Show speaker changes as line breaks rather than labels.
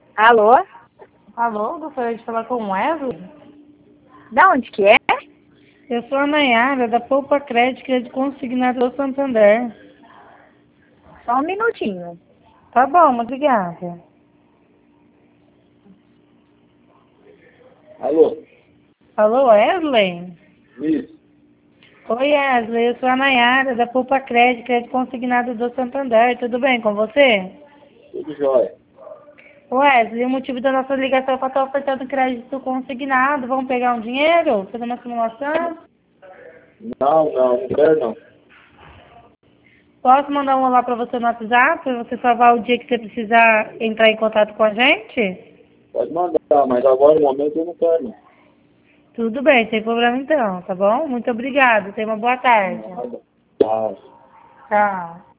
Alô?
Alô, gostaria de falar com o Wesley?
Da onde que é?
Eu sou a Nayara, da Poupa Crédito Consignado do Santander.
Só um minutinho.
Tá bom, obrigada.
Alô?
Alô, Wesley?
Isso.
Oi, Wesley, eu sou a Nayara, da Poupa Crédito Consignado do Santander. Tudo bem com você?
Tudo jóia.
Wesley, o motivo da nossa ligação é para estar ofertando crédito consignado. Vamos pegar um dinheiro? Fazer uma simulação?
Não quero não.
Posso mandar um olá para você no WhatsApp, para você salvar o dia que você precisar entrar em contato com a gente?
Pode mandar, mas agora no momento eu não quero não.
Tudo bem, sem problema então, tá bom? Muito obrigada, tenha uma boa tarde.
Tá.
Tchau.